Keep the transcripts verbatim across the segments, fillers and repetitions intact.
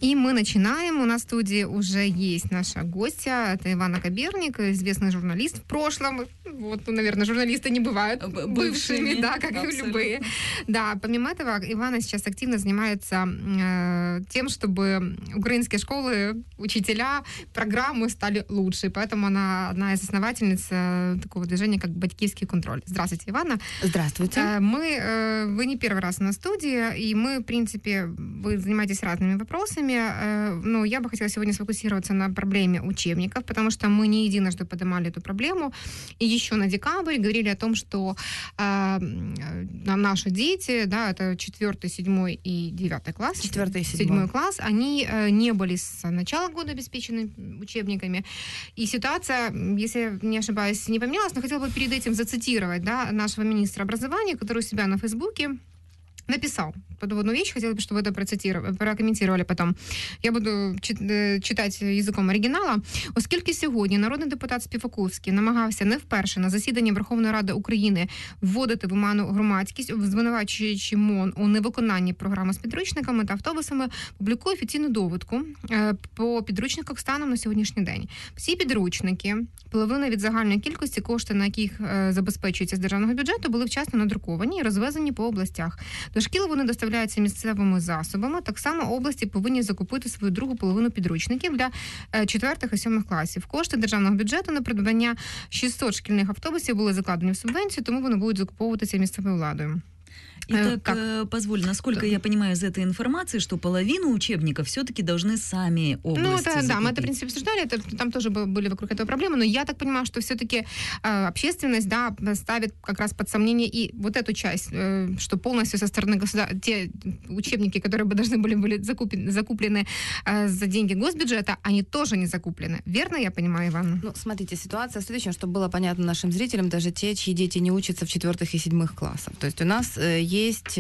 И мы начинаем. У нас в студии уже есть наша гостья. Это Ивана Каберник, известный журналист в прошлом. Вот, ну, наверное, журналисты не бывают бывшими, бывшими да, как и любые. Да, помимо этого, Ивана сейчас активно занимается э, тем, чтобы украинские школы, учителя, программы стали лучше. Поэтому она одна из основательниц э, такого движения, как «Батьківський контроль». Здравствуйте, Ивана. Здравствуйте. Э, мы, э, вы не первый раз на студии, и мы, в принципе, вы занимаетесь разными вопросами. Э, ну, я бы хотела сегодня сфокусироваться на проблеме учебников, потому что мы не единожды поднимали эту проблему. И еще на декабрь говорили о том, что э, наши дети, да, это четвертый, седьмой и девятый класс, четвертый и седьмой. седьмой класс, они э, не были с начала года обеспечены учебниками. И ситуация, если я не ошибаюсь, не поменялась, но хотела бы перед этим зацитировать, да, нашего министра образования, который у себя на Фейсбуке написал одну вещь, хотела бы, чтобы вы это процитировали, прокомментировали потом. Я буду читати язиком оригінала. Оскільки сьогодні народний депутат Співаковський намагався не вперше на засіданні Верховної Ради України вводити в оману громадськість, звинувачуючи МОН у невиконанні програми з підручниками та автобусами, публікує офіційну довідку по підручниках станом на сьогоднішній день. Всі підручники, половина від загальної кількості, кошти на яких забезпечуються з державного бюджету, були вчасно надруковані і розвезені по областях. До шкіл вони доставляються місцевими засобами. Так само області повинні закупити свою другу половину підручників для четвертих і сьомих класів. Кошти державного бюджету на придбання шістсот шкільних автобусів були закладені в субвенцію, тому вони будуть закуповуватися місцевою владою. Итак, как? позволь, насколько да. я понимаю из этой информации, что половину учебников все-таки должны сами области Ну, это, закупить. да, мы это, в принципе, обсуждали, это, там тоже были вокруг этого проблемы, но я так понимаю, что все-таки э, общественность, да, ставит как раз под сомнение и вот эту часть, э, что полностью со стороны государства, те учебники, которые бы должны были были закуплены, закуплены э, за деньги госбюджета, они тоже не закуплены. Верно я понимаю, Иван? Ну, смотрите, ситуация следующая, чтобы было понятно нашим зрителям, даже те, чьи дети не учатся в четвертых и седьмых классах. То есть у нас э, есть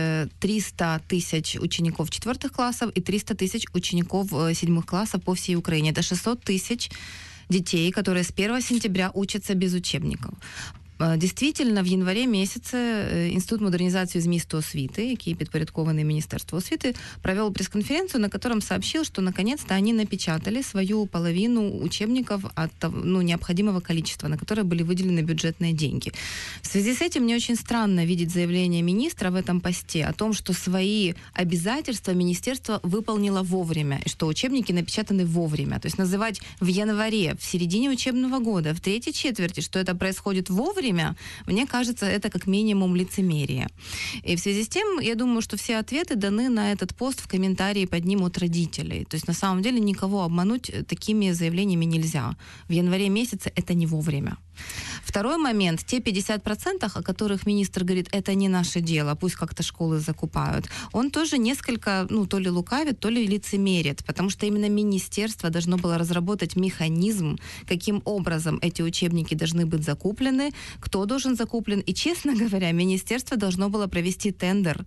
триста тысяч учеников четвертых классов и триста тысяч учеников седьмых классов по всей Украине. Это шестьсот тысяч детей, которые с первого сентября учатся без учебников. Действительно, в январе месяце Інститут модернізації змісту освіти, який підпорядкований Міністерству освіти, провел пресс-конференцию, на котором сообщил, что наконец-то они напечатали свою половину учебников от ну, необходимого количества, на которые были выделены бюджетные деньги. В связи с этим мне очень странно видеть заявление министра в этом посте о том, что свои обязательства министерство выполнило вовремя, и что учебники напечатаны вовремя. То есть называть в январе, в середине учебного года, в третьей четверти, что это происходит вовремя, мне кажется, это как минимум лицемерие. И в связи с тем, я думаю, что все ответы даны на этот пост в комментарии под ним от родителей. То есть на самом деле никого обмануть такими заявлениями нельзя. В январе месяце это не вовремя. Второй момент. Те пятьдесят процентов, о которых министр говорит, это не наше дело, пусть как-то школы закупают, он тоже несколько, ну, то ли лукавит, то ли лицемерит, потому что именно министерство должно было разработать механизм, каким образом эти учебники должны быть закуплены, кто должен закуплен. И, честно говоря, министерство должно было провести тендер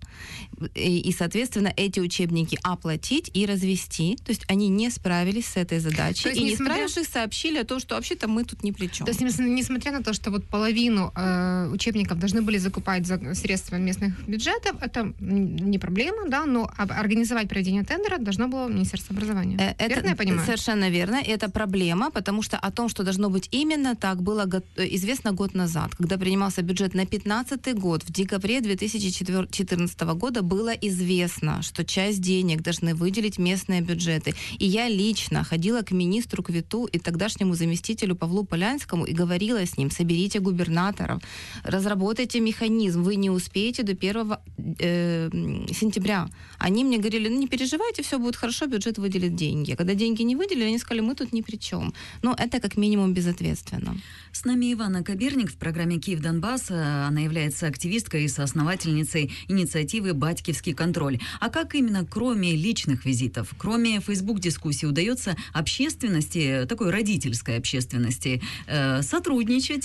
и, и соответственно, эти учебники оплатить и развести. То есть они не справились с этой задачей. И, не несмотря... справившись, сообщили о том, что вообще-то мы тут ни при чем. То есть, несмотря на то, что вот половину э, учебников должны были закупать за средства местных бюджетов, это не проблема, да, но организовать проведение тендера должно было Министерство образования. Это, верно я понимаю? Совершенно верно. Это проблема, потому что о том, что должно быть именно так, было го- известно год назад. Когда принимался бюджет на пятнадцатый год, в декабре две тысячи четырнадцатого года было известно, что часть денег должны выделить местные бюджеты. И я лично ходила к министру Квиту и тогдашнему заместителю Павлу Полянскому и говорила с ним: соберите губернаторов, разработайте механизм, вы не успеете до первого э, сентября. Они мне говорили: ну не переживайте, все будет хорошо, бюджет выделит деньги. Когда деньги не выделили, они сказали: мы тут ни при чем. Но это как минимум безответственно. С нами Ивана Каберник в программе «Киев-Донбасс». Она является активисткой и соосновательницей инициативы «Батьківський контроль». А как именно, кроме личных визитов, кроме фейсбук-дискуссий, удается общественности, такой родительской общественности, э, сотрудничать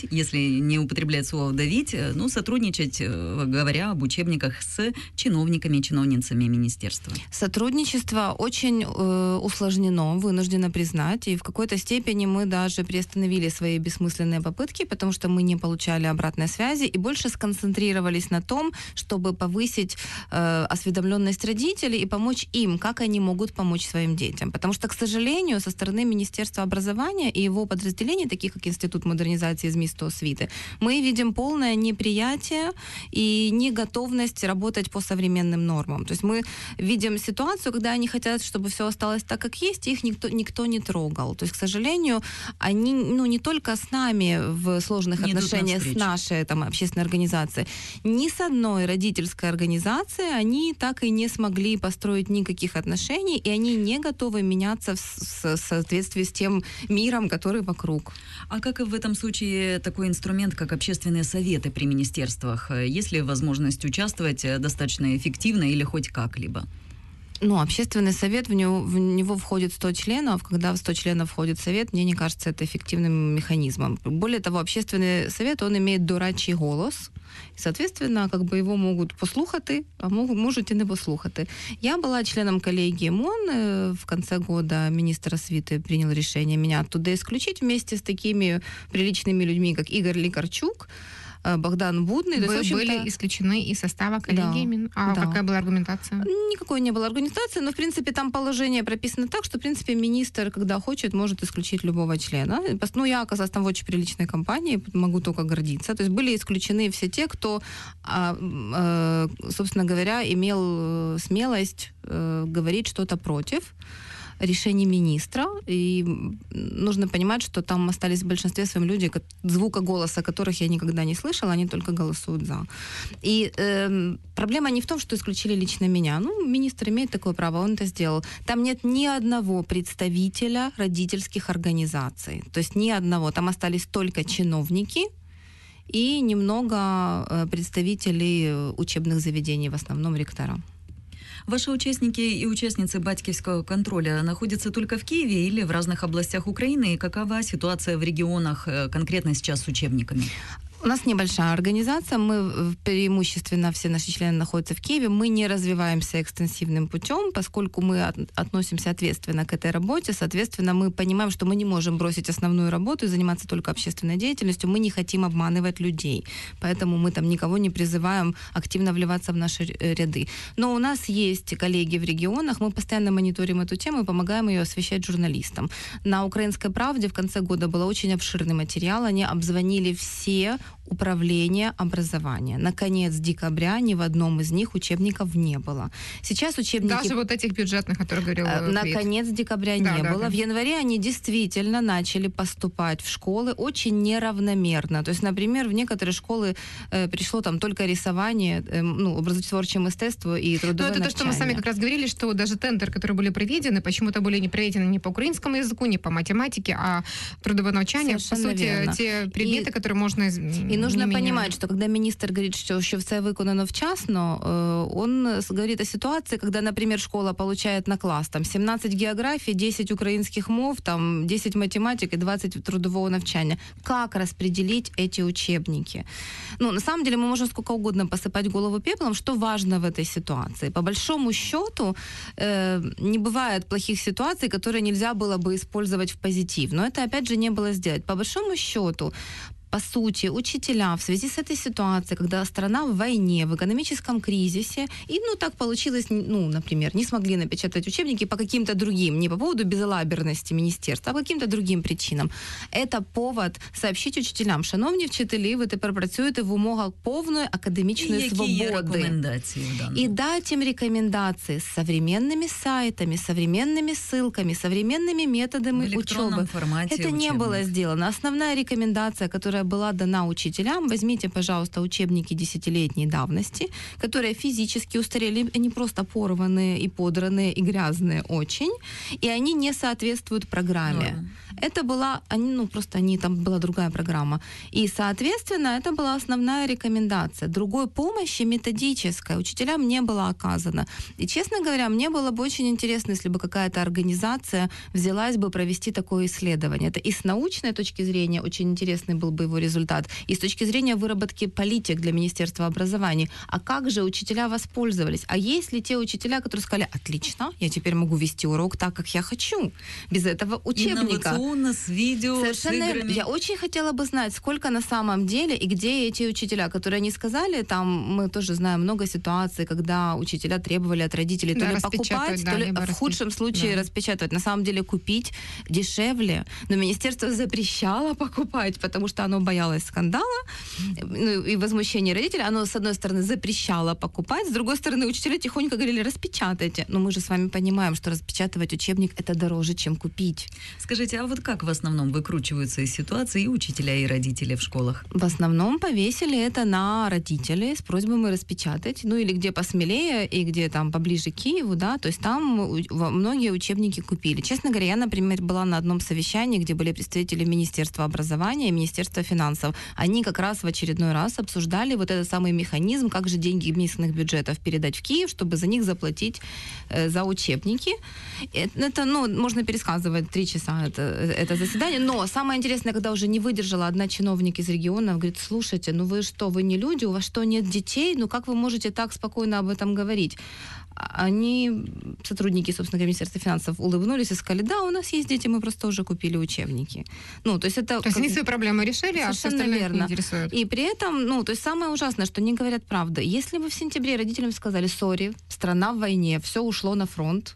давить, если не употреблять слово «давить», ну, сотрудничать, говоря об учебниках с чиновниками и чиновницами министерства? Сотрудничество очень э, усложнено, вынуждена признать, и в какой-то степени мы даже приостановили свои бессмысленные попытки, потому что мы не получали обратной связи и больше сконцентрировались на том, чтобы повысить э, осведомленность родителей и помочь им, как они могут помочь своим детям. Потому что, к сожалению, со стороны Министерства образования и его подразделений, таких как Институт модернизации ЗМИ-сто освиты, мы видим полное неприятие и неготовность работать по современным нормам. То есть мы видим ситуацию, когда они хотят, чтобы все осталось так, как есть, и их никто, никто не трогал. То есть, к сожалению, они ну, не только с нами в сложных не отношениях с нашей там, общественной организацией, ни с одной родительской организацией они так и не смогли построить никаких отношений, и они не готовы меняться в, в, в соответствии с тем миром, который вокруг. А как в этом случае такой инструмент, как общественные советы при министерствах? Есть ли возможность участвовать достаточно эффективно или хоть как-либо? Ну, общественный совет, в него, в него входит сто членов. Когда в сто членов входит совет, мне не кажется это эффективным механизмом. Более того, общественный совет, он имеет дорадчий голос. І, соответственно, как бы его могут послухати, а можуть, можуть і не послухати. Я была членом коллегии МОН. В конце года министр освиты принял решение меня оттуда исключить вместе с такими приличными людьми, как Игорь Ликарчук, Богдан Будный. Вы то есть, были исключены из состава коллегии? Да, а да. какая была аргументация? Никакой не было аргументации, но, в принципе, там положение прописано так, что, в принципе, министр, когда хочет, может исключить любого члена. Ну, я оказалась там в очень приличной компании, могу только гордиться. То есть были исключены все те, кто, собственно говоря, имел смелость говорить что-то против решений министра, и нужно понимать, что там остались в большинстве своем люди, звука голоса которых я никогда не слышала, они только голосуют за. И э, проблема не в том, что исключили лично меня. Ну, министр имеет такое право, он это сделал. Там нет ни одного представителя родительских организаций, то есть ни одного. Там остались только чиновники и немного э, представителей учебных заведений, в основном ректора. Ваши участники и участницы батьківского контроля находятся только в Киеве или в разных областях Украины? И какова ситуация в регионах конкретно сейчас с учебниками? У нас небольшая организация, мы преимущественно, все наши члены находятся в Киеве, мы не развиваемся экстенсивным путем, поскольку мы от, относимся ответственно к этой работе, соответственно, мы понимаем, что мы не можем бросить основную работу и заниматься только общественной деятельностью, мы не хотим обманывать людей, поэтому мы там никого не призываем активно вливаться в наши ряды. Но у нас есть коллеги в регионах, мы постоянно мониторим эту тему и помогаем ее освещать журналистам. На «Украинской правде» в конце года был очень обширный материал, они обзвонили все управления образования. На конец декабря ни в одном из них учебников не было. Сейчас учебники... Даже вот этих бюджетных, о которых говорил Крит. На конец декабря да, не да, было. да. В январе они действительно начали поступать в школы очень неравномерно. То есть, например, в некоторые школы э, пришло там только рисование, э, ну, образотворче мистецтво и трудовое Ну, это навчание. то, что мы с вами как раз говорили, что даже тендеры, которые были проведены, почему-то были не проведены не по украинскому языку, не по математике, а трудовое навчание. Совершенно по сути, верно. те предметы, И... которые можно И нужно не понимать, меняют. что когда министр говорит, что, что все виконано вчасно, он говорит о ситуации, когда, например, школа получает на класс там, семнадцать географий, десять украинских мов, там, десять математик и двадцать трудового навчания. Как распределить эти учебники? Ну, на самом деле мы можем сколько угодно посыпать голову пеплом. Что важно в этой ситуации? По большому счету э, не бывает плохих ситуаций, которые нельзя было бы использовать в позитив. Но это, опять же, не было сделать. По большому счету, по сути, учителя в связи с этой ситуацией, когда страна в войне, в экономическом кризисе, и, ну, так получилось, ну, например, не смогли напечатать учебники по каким-то другим, не по поводу безалаберности министерства, а по каким-то другим причинам. Это повод сообщить учителям, шановні вчителі, ви тепер працюєте в умовах повної академічної свободи. И дать им рекомендации с современными сайтами, современными ссылками, современными методами учебы. Это не учебник. было сделано. Основная рекомендация, которая была дана учителям, возьмите, пожалуйста, учебники десятилетней давности, которые физически устарели, они просто порванные и подранные, и грязные очень, и они не соответствуют программе. Норм. Это была, они, ну, просто они, там была другая программа. И, соответственно, это была основная рекомендация. Другой помощи методической учителям не было оказано. И, честно говоря, мне было бы очень интересно, если бы какая-то организация взялась бы провести такое исследование. Это и с научной точки зрения очень интересный был бы его результат, и с точки зрения выработки политик для Министерства образования. А как же учителя воспользовались? А есть ли те учителя, которые сказали: отлично, я теперь могу вести урок так, как я хочу, без этого учебника? Инновационно, с видео, Совершенно с играми. верно. Я очень хотела бы знать, сколько на самом деле и где эти учителя, которые не сказали, там мы тоже знаем много ситуаций, когда учителя требовали от родителей Да, то ли распечатать, покупать, да, то ли либо в худшем распечатать, случае да. распечатывать. На самом деле купить дешевле, но министерство запрещало покупать, потому что оно боялось скандала, ну, и возмущения родителей. Оно, с одной стороны, запрещало покупать, с другой стороны, учителя тихонько говорили: распечатайте. Но мы же с вами понимаем, что распечатывать учебник — это дороже, чем купить. Скажите, а вот как в основном выкручиваются из ситуации и учителя, и родители в школах? В основном повесили это на родителей с просьбами распечатать, ну или где посмелее и где там поближе к Киеву, да, то есть там у- во- многие учебники купили. Честно говоря, я, например, была на одном совещании, где были представители Министерства образования и Министерства финансов. Они как раз в очередной раз обсуждали вот этот самый механизм, как же деньги местных бюджетов передать в Киев, чтобы за них заплатить э, за учебники. Это, это, ну, можно пересказывать три часа это, это заседание, но самое интересное, когда уже не выдержала одна чиновник из региона, говорит: слушайте, ну вы что, вы не люди, у вас что, нет детей? Ну как вы можете так спокойно об этом говорить? Они, сотрудники, собственно говоря, Министерства финансов, улыбнулись и сказали: да, у нас есть дети, мы просто уже купили учебники. Ну, то есть это... То есть они свои проблемы решили, а все Совершенно остальное их не верно. интересует. И при этом, ну, то есть самое ужасное, что они говорят правду. Если бы в сентябре родителям сказали: сори, страна в войне, все ушло на фронт,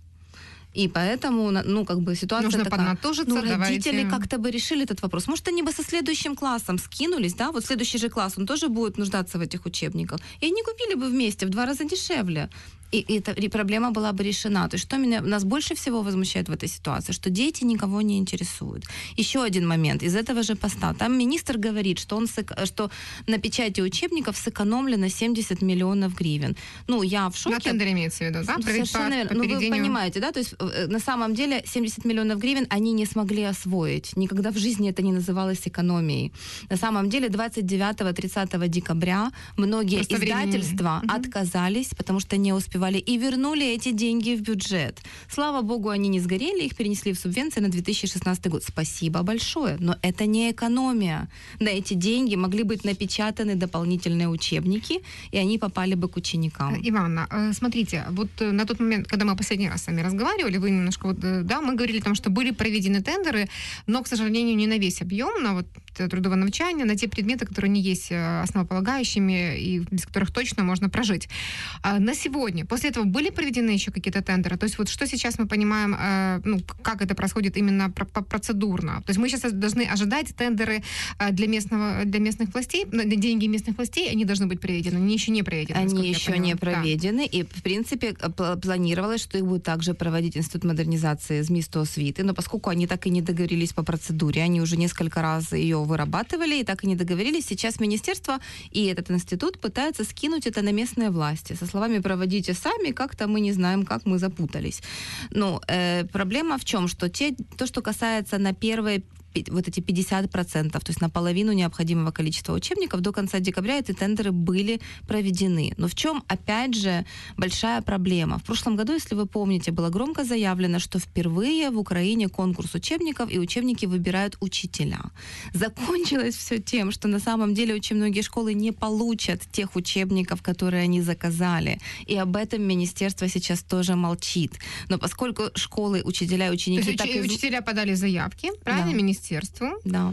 и поэтому, ну, как бы ситуация Нужно такая. поднатужиться, Ну, родители давайте. как-то бы решили этот вопрос. Может, они бы со следующим классом скинулись, да, вот следующий же класс, он тоже будет нуждаться в этих учебниках. И они купили бы вместе в два раза дешевле. И, и, эта, и проблема была бы решена. То есть что меня, нас больше всего возмущает в этой ситуации, что дети никого не интересуют. Еще один момент из этого же поста. Там министр говорит, что, он, сэк- что на печати учебников сэкономлено семьдесят миллионов гривен. Ну, я в шоке. На тендере имеется в виду, да? Ну, При- совершенно по- верно. по Ну, вы переведению. понимаете, да? То есть э, на самом деле семьдесят миллионов гривен они не смогли освоить. Никогда в жизни это не называлось экономией. На самом деле двадцать девятого - тридцатого декабря многие Просто времени- издательства Мгм. отказались, потому что не успевали, и вернули эти деньги в бюджет. Слава богу, они не сгорели, их перенесли в субвенции на две тысячи шестнадцатый год. Спасибо большое, но это не экономия. На эти деньги могли быть напечатаны дополнительные учебники, и они попали бы к ученикам. Иванна, э, смотрите, вот э, на тот момент, когда мы последний раз с вами разговаривали, вы немножко, вот, э, да, мы говорили о том, что были проведены тендеры, но, к сожалению, не на весь объем, на вот э, трудовое навчание, на те предметы, которые не есть э, основополагающими и без которых точно можно прожить. А на сегодня, после этого были проведены еще какие-то тендеры? То есть вот что сейчас мы понимаем, э, ну, как это происходит именно про- по- процедурно? То есть мы сейчас должны ожидать тендеры э, для, местного, для местных властей, на деньги местных властей, они должны быть проведены, они еще не проведены. насколько Они я еще поняла. не Да. проведены, и, в принципе, пл- планировалось, что их будет также проводить Институт модернизации ЗМИСТу освиты, но поскольку они так и не договорились по процедуре, они уже несколько раз ее вырабатывали и так и не договорились, сейчас министерство и этот институт пытаются скинуть это на местные власти со словами: проводите сами, как-то мы не знаем, как мы запутались. Ну, э, проблема в чем? Что те, то, что касается на первые вот эти пятьдесят процентов, то есть на половину необходимого количества учебников, до конца декабря эти тендеры были проведены. Но в чем, опять же, большая проблема? В прошлом году, если вы помните, было громко заявлено, что впервые в Украине конкурс учебников, и учебники выбирают учителя. Закончилось все тем, что на самом деле очень многие школы не получат тех учебников, которые они заказали. И об этом министерство сейчас тоже молчит. Но поскольку школы, учителя и То ученики... есть так уч- и... учителя подали заявки, правильно, Да. министерству? Да.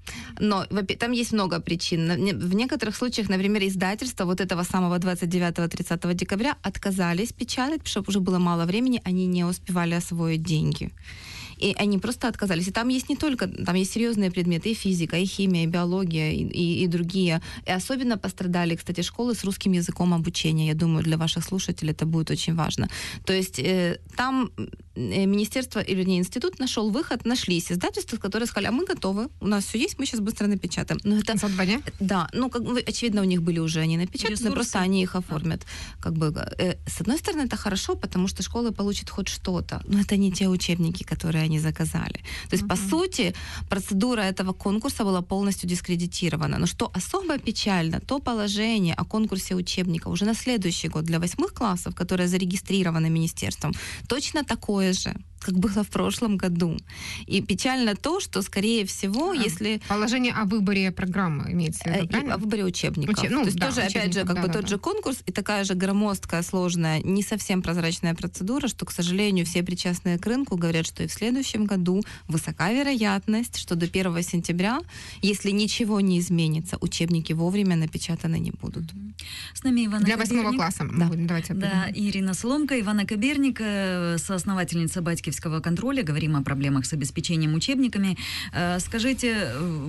Но во-пе- там есть много причин. На- не- В некоторых случаях, например, издательства вот этого самого двадцать девятого - тридцатого декабря отказались печатать, потому что уже было мало времени, они не успевали освоить деньги. И они просто отказались. И там есть не только, там есть серьезные предметы, и физика, и химия, и биология, и, и, и другие. И особенно пострадали, кстати, школы с русским языком обучения. Я думаю, для ваших слушателей это будет очень важно. То есть э, там министерство, или вернее, институт нашел выход, нашлись издательства, которые сказали, а мы готовы, у нас все есть, мы сейчас быстро напечатаем. Но это, За два дня? Да, ну, как бы, очевидно, у них были уже они напечатаны, Ресурсы. просто они их оформят. Как бы, э, с одной стороны, это хорошо, потому что школы получат хоть что-то, но это не те учебники, которые они заказали. То есть, uh-huh. по сути, процедура этого конкурса была полностью дискредитирована. Но что особо печально, то положение о конкурсе учебников уже на следующий год для восьмых классов, которое зарегистрировано министерством, точно такое же, как было в прошлом году. И печально то, что, скорее всего, а, если... Положение о выборе программы имеется в виду, правильно? О выборе учебников. Учеб... Ну, то есть да, тоже, опять же, как да, бы да, тот да. же конкурс и такая же громоздкая, сложная, не совсем прозрачная процедура, что, к сожалению, все причастные к рынку говорят, что и в следующем году высока вероятность, что до первого сентября, если ничего не изменится, учебники вовремя напечатаны не будут. С нами Ивана Для Каберник. восьмого класса. Да. Будем, давайте Да, Ирина Соломка, Ивана Каберник, соосновательница Батьківського контроля. Говорим о проблемах с обеспечением учебниками. Скажите,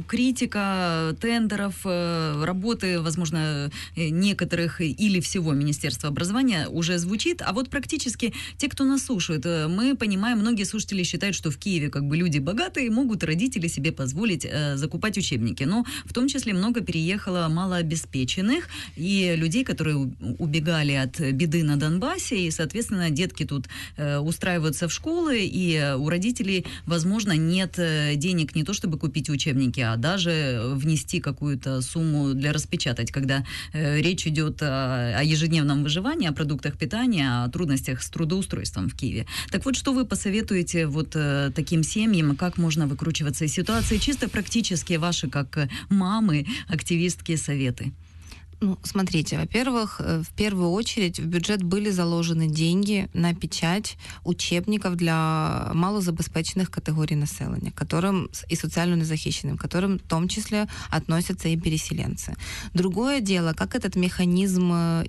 критика тендеров, работы, возможно, некоторых или всего Министерства образования уже звучит, а вот практически те, кто нас слушает, мы понимаем, многие слушатели считают, что в Киеве как бы люди богатые, могут родители себе позволить закупать учебники, но в том числе много переехало малообеспеченных и людей, которые убегали от беды на Донбассе, и, соответственно, детки тут устраиваются в школы, и у родителей, возможно, нет денег не то, чтобы купить учебники, а даже внести какую-то сумму для распечатать, когда э, речь идет о, о ежедневном выживании, о продуктах питания, о трудностях с трудоустройством в Киеве. Так вот, что вы посоветуете вот э, таким семьям, как можно выкручиваться из ситуации? Чисто практически ваши, как мамы, активистки, советы. Ну, смотрите, во-первых, в первую очередь в бюджет были заложены деньги на печать учебников для малозабезпечених категорий населения, которым и социально незахищенным, к которым в том числе относятся и переселенцы. Другое дело, как этот механизм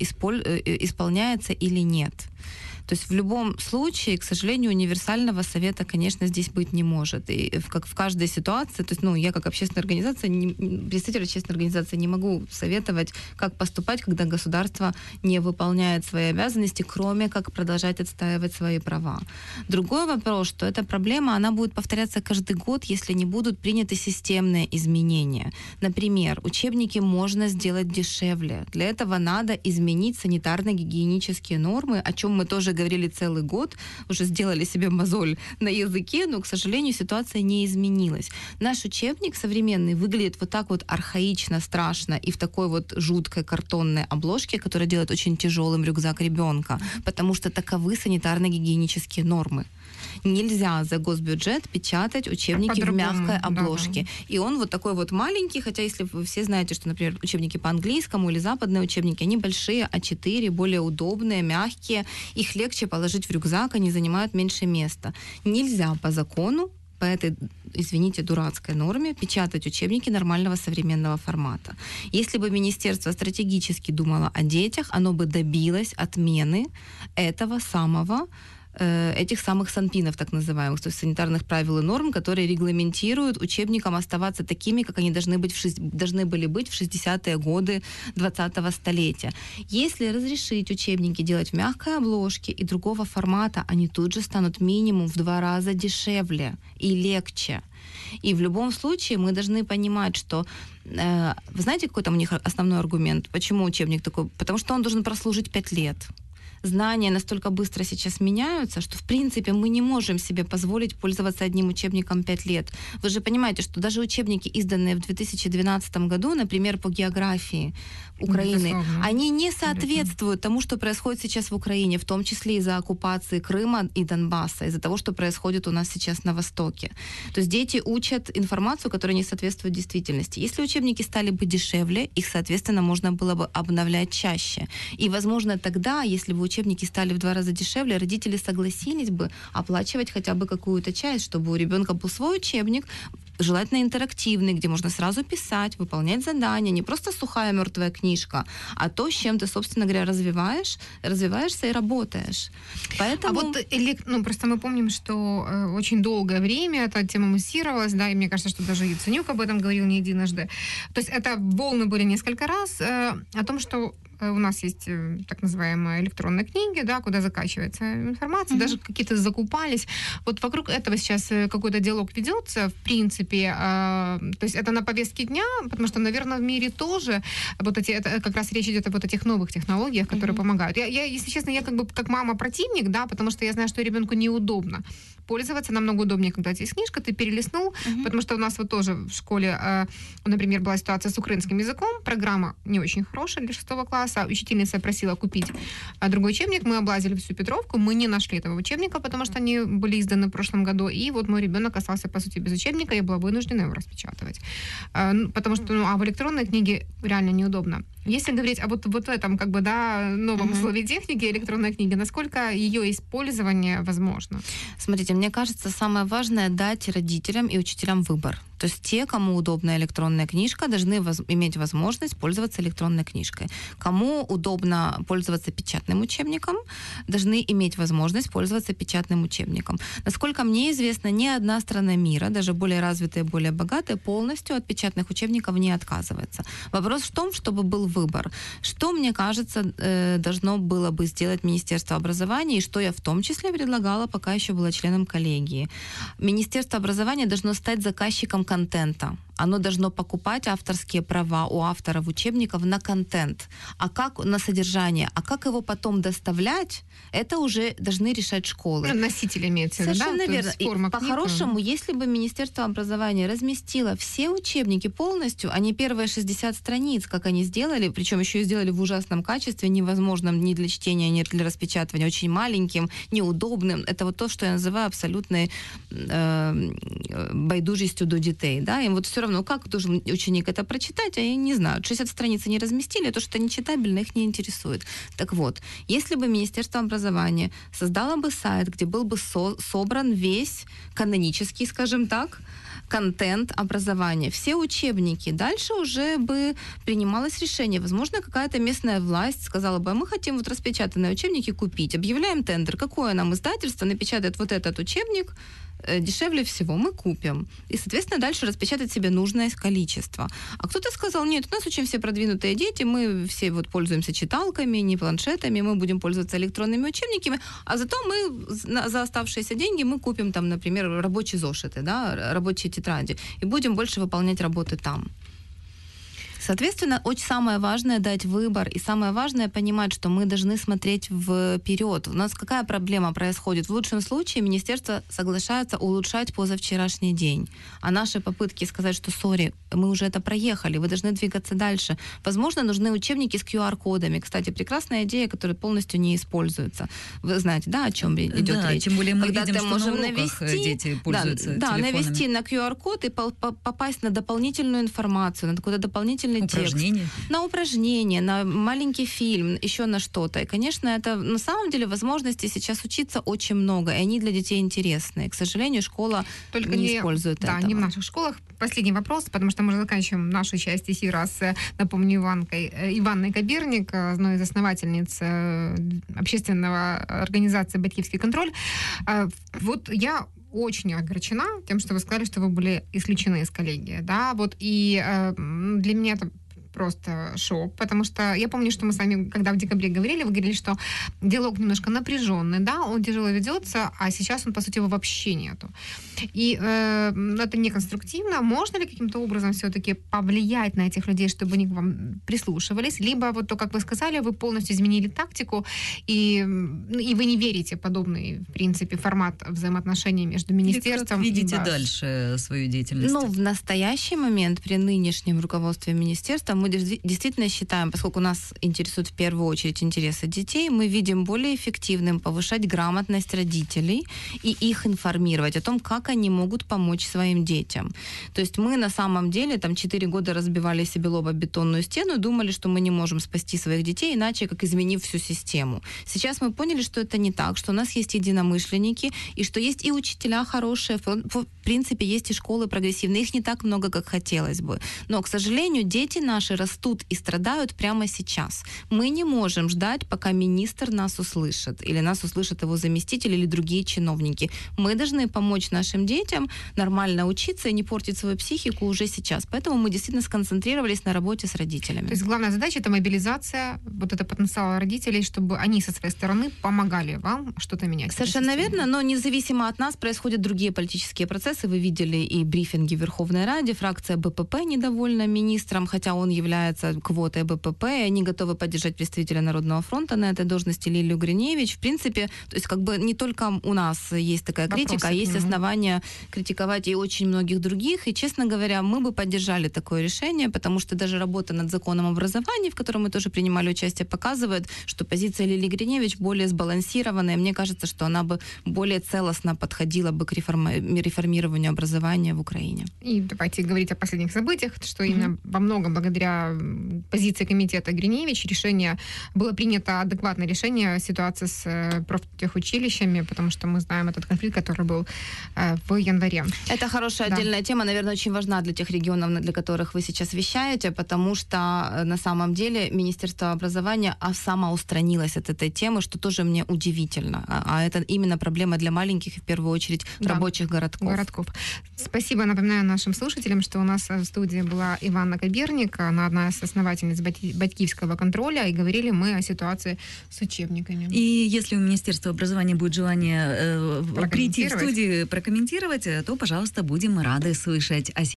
исполняется или нет. То есть в любом случае, к сожалению, универсального совета, конечно, здесь быть не может. И как в каждой ситуации, то есть, ну, я как общественная организация, не, представитель общественной организации, не могу советовать, как поступать, когда государство не выполняет свои обязанности, кроме как продолжать отстаивать свои права. Другой вопрос, что эта проблема, она будет повторяться каждый год, если не будут приняты системные изменения. Например, учебники можно сделать дешевле. Для этого надо изменить санитарно-гигиенические нормы, о чем мы тоже говорили целый год, уже сделали себе мозоль на языке, но, к сожалению, ситуация не изменилась. Наш учебник современный выглядит вот так вот архаично, страшно и в такой вот жуткой картонной обложке, которая делает очень тяжелым рюкзак ребенка, потому что таковы санитарно-гигиенические нормы. Нельзя за госбюджет печатать учебники в мягкой обложке. Да. И он вот такой вот маленький, хотя если вы все знаете, что, например, учебники по английскому или западные учебники, они большие, а четыре, более удобные, мягкие, их легче положить в рюкзак, они занимают меньше места. Нельзя по закону, по этой, извините, дурацкой норме печатать учебники нормального современного формата. Если бы министерство стратегически думало о детях, оно бы добилось отмены этого самого этих самых санпинов, так называемых, то есть санитарных правил и норм, которые регламентируют учебникам оставаться такими, как они должны, быть в шесть... должны были быть в шестидесятые годы двадцатого столетия. Если разрешить учебники делать в мягкой обложке и другого формата, они тут же станут минимум в два раза дешевле и легче. И в любом случае мы должны понимать, что э, вы знаете, какой там у них основной аргумент? Почему учебник такой? Потому что он должен прослужить пять лет. Знания настолько быстро сейчас меняются, что, в принципе, мы не можем себе позволить пользоваться одним учебником пять лет. Вы же понимаете, что даже учебники, изданные в две тысячи двенадцатом году, например, по географии Украины, Безусловно. Они не соответствуют тому, что происходит сейчас в Украине, в том числе из-за оккупации Крыма и Донбасса, из-за того, что происходит у нас сейчас на Востоке. То есть дети учат информацию, которая не соответствует действительности. Если учебники стали бы дешевле, их, соответственно, можно было бы обновлять чаще. И, возможно, тогда, если бы учебники стали в два раза дешевле, родители согласились бы оплачивать хотя бы какую-то часть, чтобы у ребенка был свой учебник, желательно интерактивный, где можно сразу писать, выполнять задания, не просто сухая мертвая книжка, а то, с чем ты, собственно говоря, развиваешь, развиваешься и работаешь. Поэтому... А вот, ну, просто мы помним, что э, очень долгое время эта тема муссировалась, да, и мне кажется, что даже Яценюк об этом говорил не единожды. То есть это волны были несколько раз э, о том, что у нас есть так называемые электронные книги, да, куда закачивается информация, mm-hmm. даже какие-то закупались. Вот вокруг этого сейчас какой-то диалог ведется, в принципе, э, то есть это на повестке дня, потому что, наверное, в мире тоже вот эти, это как раз речь идет об вот этих новых технологиях, которые mm-hmm. помогают. Я, я, если честно, я как бы как мама противник, да, потому что я знаю, что ребенку неудобно пользоваться, намного удобнее, когда у тебя есть книжка, ты перелистнул, mm-hmm. потому что у нас вот тоже в школе, э, например, была ситуация с украинским языком, программа не очень хорошая для шестого класса, учительница просила купить другой учебник, мы облазили всю Петровку, мы не нашли этого учебника, потому что они были изданы в прошлом году, и вот мой ребенок остался, по сути, без учебника, я была вынуждена его распечатывать, э, потому что, ну, а в электронной книге реально неудобно. Если говорить о вот, вот этом, как бы, да, новом mm-hmm. слове техники, электронной книги, насколько ее использование возможно? Смотрите, мне кажется, самое важное — дать родителям и учителям выбор. То есть те, кому удобна электронная книжка, должны воз- иметь возможность пользоваться электронной книжкой. Кому удобно пользоваться печатным учебником, должны иметь возможность пользоваться печатным учебником. Насколько мне известно, ни одна страна мира, даже более развитая, более богатая, полностью от печатных учебников не отказывается. Вопрос в том, чтобы был выбор. Что, мне кажется, должно было бы сделать Министерство образования, и что я в том числе предлагала, пока еще была членом коллегии. Министерство образования должно стать заказчиком контента. Оно должно покупать авторские права у авторов учебников на контент, а как на содержание, а как его потом доставлять, это уже должны решать школы. Ну, носитель имеется в виду, да? Совершенно верно. И по-хорошему, если бы Министерство образования разместило все учебники полностью, а не первые шестьдесят страниц, как они сделали, причем еще и сделали в ужасном качестве, невозможном ни для чтения, ни для распечатывания, очень маленьким, неудобным. Это вот то, что я называю абсолютной э, байдужестью до детей. Да? Им вот все равно, как должен ученик это прочитать, они не знают. шестьдесят страниц не разместили, то, что нечитабельно, их не интересует. Так вот, если бы Министерство образования создало бы сайт, где был бы со- собран весь канонический, скажем так, контент образования, все учебники, дальше уже бы принималось решение. Возможно, какая-то местная власть сказала бы, мы хотим вот распечатанные учебники купить, объявляем тендер, какое нам издательство напечатает вот этот учебник, дешевле всего, мы купим. И, соответственно, дальше распечатать себе нужное количество. А кто-то сказал, нет, у нас очень все продвинутые дети, мы все вот пользуемся читалками, не планшетами, мы будем пользоваться электронными учебниками, а зато мы за оставшиеся деньги мы купим там, например, рабочие зошиты, да, рабочие тетради, и будем больше выполнять работы там. Соответственно, очень самое важное — дать выбор, и самое важное — понимать, что мы должны смотреть вперед. У нас какая проблема происходит? В лучшем случае министерство соглашается улучшать позавчерашний день, а наши попытки сказать, что сори, мы уже это проехали, вы должны двигаться дальше. Возможно, нужны учебники с ку ар кодами. Кстати, прекрасная идея, которая полностью не используется. Вы знаете, да, о чем идет да, речь? Тем более мы Когда видим, ты что можешь на уроках навести, дети пользуются да, телефонами. Да, навести на ку ар код и попасть на дополнительную информацию, на какой-то дополнительный упражнения. текст. На упражнения, на маленький фильм, еще на что-то. И, конечно, это на самом деле возможностей сейчас учиться очень много, и они для детей интересны. И, к сожалению, школа Только не, не использует да, этого. Да, не в наших школах. Последний вопрос, потому что мы уже заканчиваем нашу часть эфира с, напомню, Иванкой, Иванной Каберник, одной из основательниц общественного организации «Батьківський контроль». Вот я очень огорчена тем, что вы сказали, что вы были исключены из коллегии, да, вот, и э, для меня это просто шок, потому что я помню, что мы с вами, когда в декабре говорили, вы говорили, что диалог немножко напряженный, да, он тяжело ведется, а сейчас он, по сути, его вообще нету. И э, это неконструктивно. Можно ли каким-то образом все-таки повлиять на этих людей, чтобы они к вам прислушивались? Либо вот то, как вы сказали, вы полностью изменили тактику, и, и вы не верите в подобный, в принципе, формат взаимоотношений между министерством и видите и вас? дальше свою деятельность? Ну, в настоящий момент, при нынешнем руководстве министерства, мы действительно считаем, поскольку нас интересуют в первую очередь интересы детей, мы видим более эффективным повышать грамотность родителей и их информировать о том, как они могут помочь своим детям. То есть мы на самом деле там четыре года разбивали себе лоб об бетонную стену и думали, что мы не можем спасти своих детей, иначе как изменив всю систему. Сейчас мы поняли, что это не так, что у нас есть единомышленники, и что есть и учителя хорошие, принципе, есть и школы прогрессивные. Их не так много, как хотелось бы. Но, к сожалению, дети наши растут и страдают прямо сейчас. Мы не можем ждать, пока министр нас услышит, или нас услышит его заместитель, или другие чиновники. Мы должны помочь нашим детям нормально учиться и не портить свою психику уже сейчас. Поэтому мы действительно сконцентрировались на работе с родителями. То есть главная задача — это мобилизация вот этого потенциала родителей, чтобы они со своей стороны помогали вам что-то менять. Совершенно верно, но независимо от нас происходят другие политические процессы. Вы видели и брифинги в Верховной Раде. Фракция БПП недовольна министром, хотя он является квотой БПП, и они готовы поддержать представителя Народного фронта на этой должности Лилию Гриневич. В принципе, то есть как бы не только у нас есть такая Вопросы критика, а есть основания критиковать и очень многих других. И, честно говоря, мы бы поддержали такое решение, потому что даже работа над законом образования, в котором мы тоже принимали участие, показывает, что позиция Лилии Гриневич более сбалансированная. Мне кажется, что она бы более целостно подходила бы к реформи- реформированию образования в Украине. И давайте говорить о последних событиях, что Mm-hmm. именно во многом благодаря позиции комитета Гриневич решение было принято, адекватное решение ситуации с профтехучилищами, потому что мы знаем этот конфликт, который был в январе. Это хорошая Да. отдельная тема, наверное, очень важна для тех регионов, для которых вы сейчас вещаете, потому что на самом деле Министерство образования самоустранилось от этой темы, что тоже мне удивительно. А это именно проблема для маленьких и в первую очередь Да. рабочих городков. городков. Спасибо. Напоминаю нашим слушателям, что у нас в студии была Иванна Каберник, она одна из основательниц батьківського контроля, и говорили мы о ситуации с учебниками. И если у Министерства образования будет желание э, прийти в студию прокомментировать, то, пожалуйста, будем рады слышать.